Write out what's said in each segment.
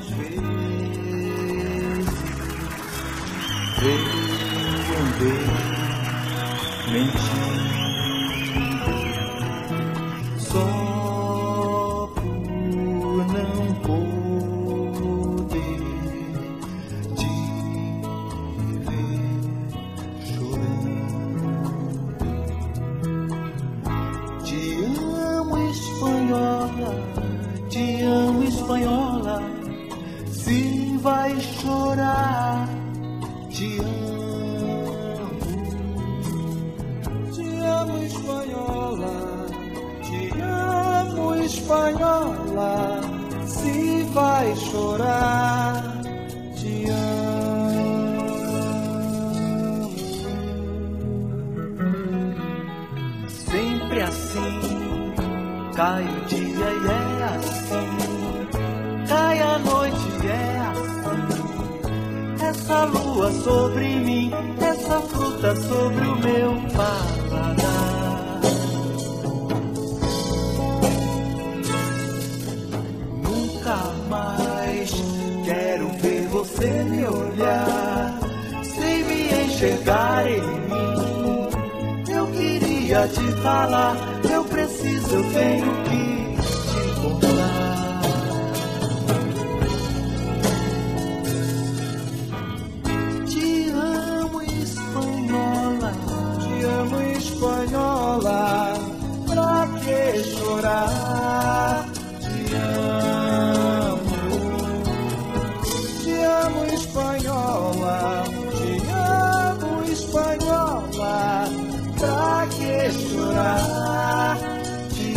vezes eu andei mentindo só por não poder te ver chorando. Te amo, espanhola, te amo, espanhola. Se vai chorar, te amo, espanhola, te amo, espanhola. Se vai chorar, te amo. Sempre assim, cai o dia e é assim, cai a noite e é assim. Essa lua sobre mim, essa fruta sobre o meu paladar. Nunca mais quero ver você me olhar sem me enxergar em mim. Eu queria te falar, eu preciso, eu tenho que te contar. Espanhola, pra que chorar? Te amo, espanhola, te amo, espanhola, pra que chorar? Te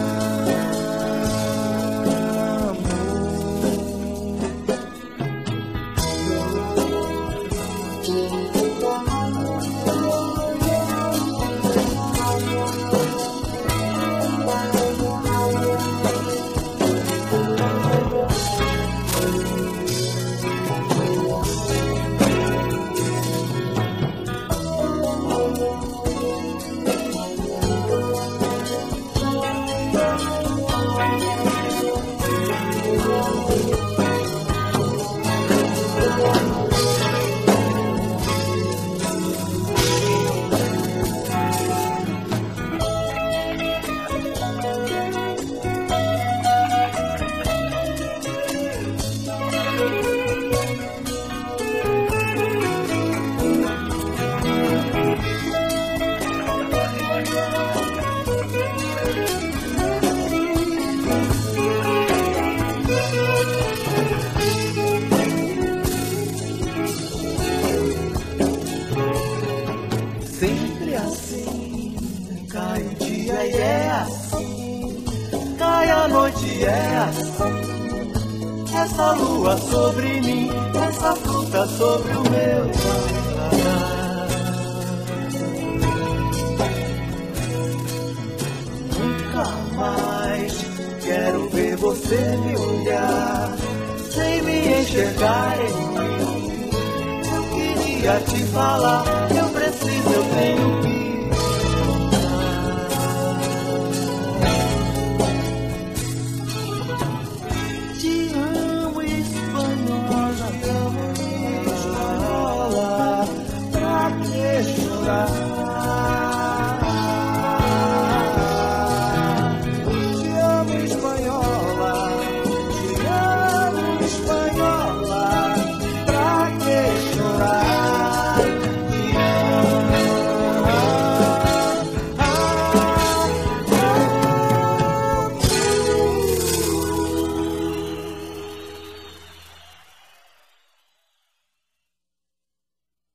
Sempre assim, cai o dia e é assim, cai a noite e é assim. Essa lua sobre mim, essa fruta sobre o meu paladar. Nunca mais quero ver você me olhar sem me enxergar em mim. Eu queria te falar, eu preciso, eu tenho que contar. Te amo, espanhola, pra que chorar?